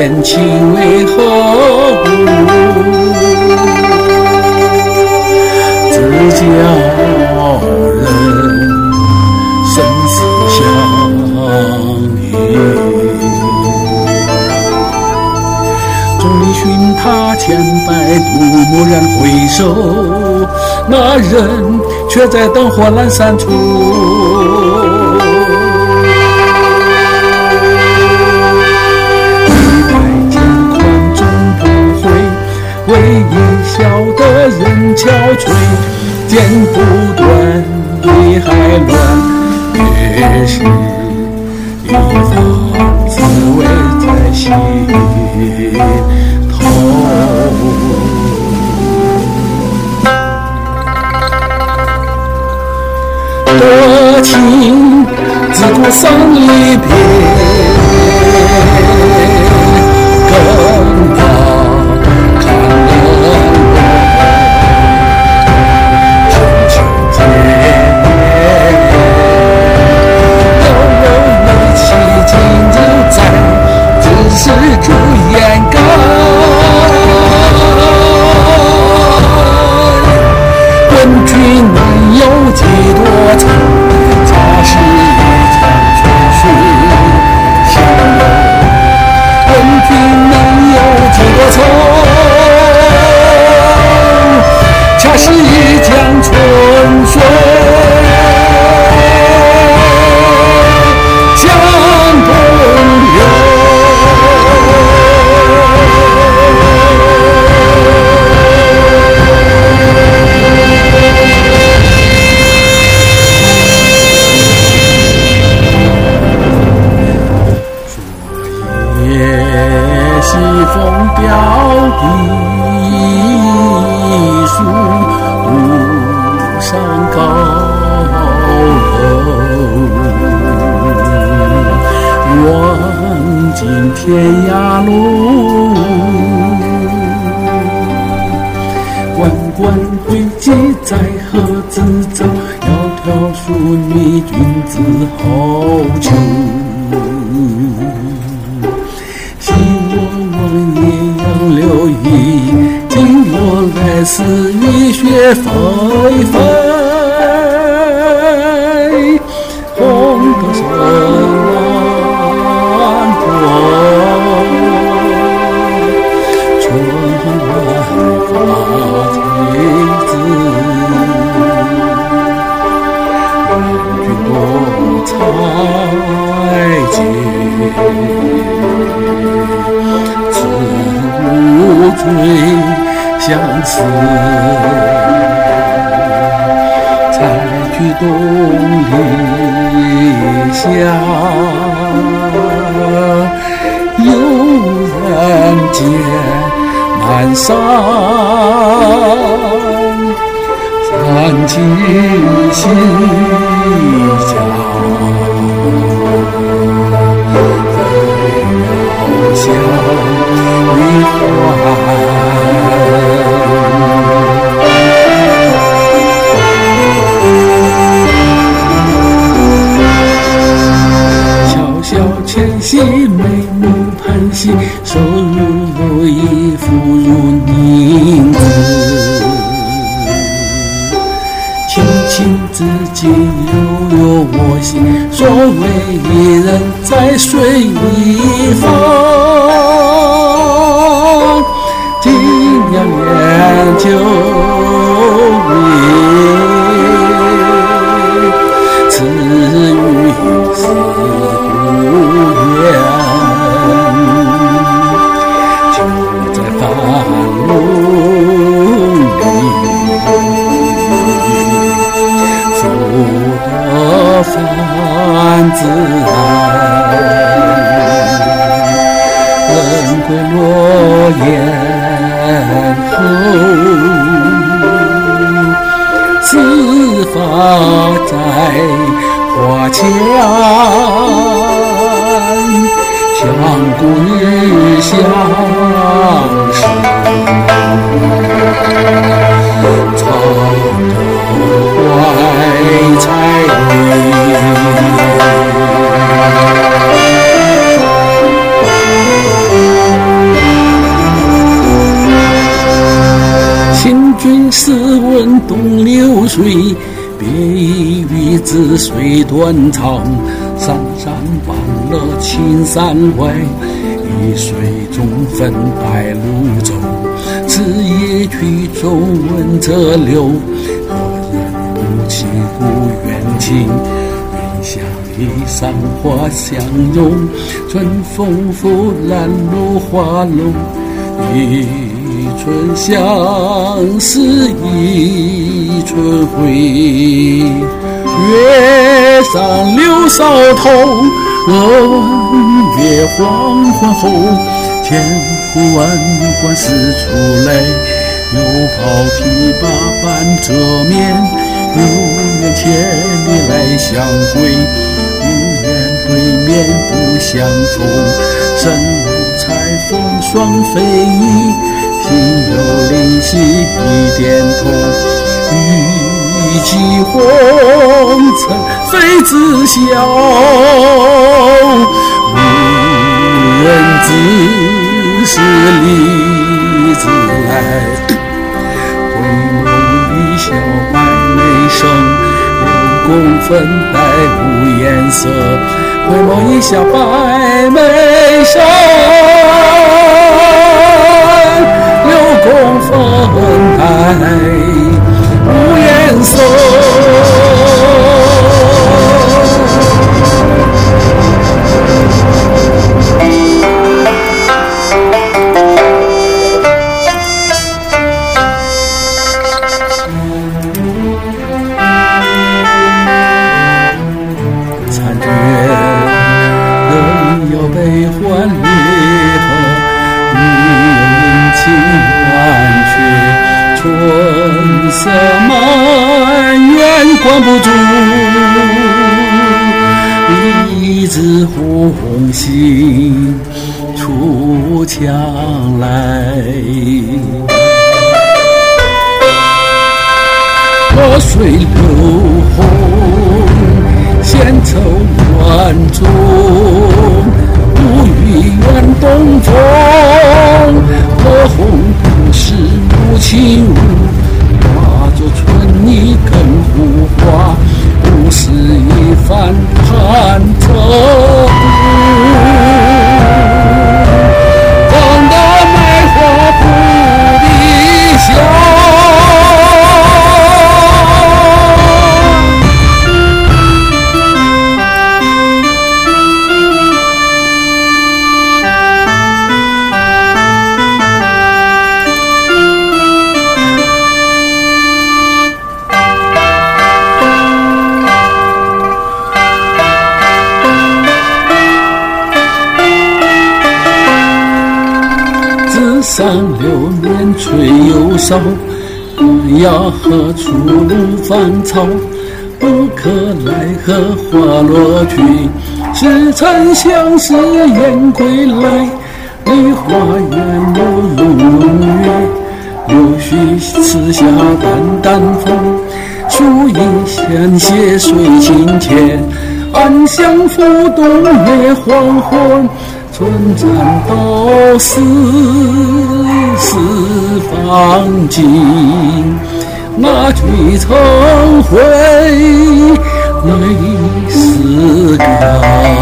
年情为何物？自教人生死相依。众里寻他千百度，蓦然回首，那人却在灯火阑珊处。一百肩宽终不悔，为一笑的人憔悴。剪不断，理还乱，越是一方滋味在心头。多情自古伤离别，更要看冷落。深情结，悠悠一起尽留在，只是朱颜改。问君能有几多愁？恰是一场春水相拥。问君能有几多愁？恰是一江春水向东流。西风飘地树，独上高楼。望尽天涯路，万贯归迹在何自找？窈窕淑女，君子好逑。昔我望艳阳流溢，今我来思雨雪霏霏。红豆生南坡，春来发翠子。愿君多采撷，此无罪相思。采菊东篱下，悠然见南山。三七西厢，遥想离欢。小小纤细，眉目盼兮，手如衣，肤如凝脂。轻轻自己，悠悠我心。所谓一人在水一方，今年就归。此语是不远，就在半路里。负得饭自然，人归落雁后，丝发在花前，相顾日相识。草头怀彩云， 流水，别以鱼子水断肠。山山忘了青山外，一水中分白鹭洲。此夜曲中闻者流，何人不起故园情？云想衣裳花相拥，春风拂槛露华浓。一春相识一春回，月上柳梢头，俄闻月黄昏后。千呼万唤始出来，又跑琵琶伴遮面，无缘千里来相会，无缘对面不相逢。身无彩凤双飞翼，心有灵犀一点通。欲济红尘非自晓，无人知是离子来。回眸一笑百媚生，六宫粉黛无颜色。回眸一笑百媚生，六宫粉黛无颜色。春色满园关不住，一枝红杏出墙来。河水流红，闲愁乱中，无语远东风。河红不是无情物，化作春泥更护花，不是一番盼头。放大梅花扑地笑。上流年吹又少，断崖何处露芳草？不可奈何花落去，似曾相识燕归来。梨花院有胧月，柳絮刺下淡淡风。树影闲歇水清浅，暗香浮动月黄昏。春蚕到死丝方尽，那去曾回泪丝干。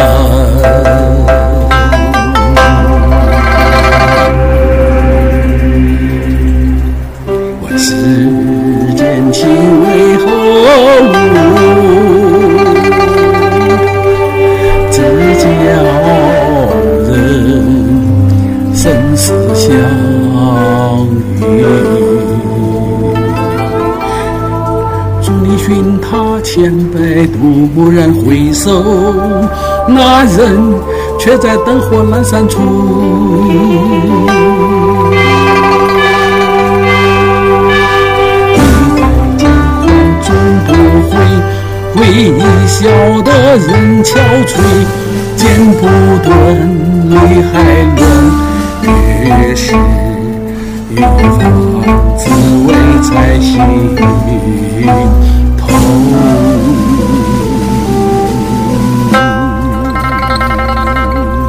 问世间情为何物，只教生死相遇。祝你寻他千百度，蓦然回首，那人却在灯火阑珊处。回忆笑的人憔悴，剪不断理还乱，越是有番滋味在心头。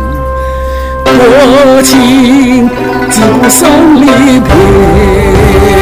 多情自不伤离别，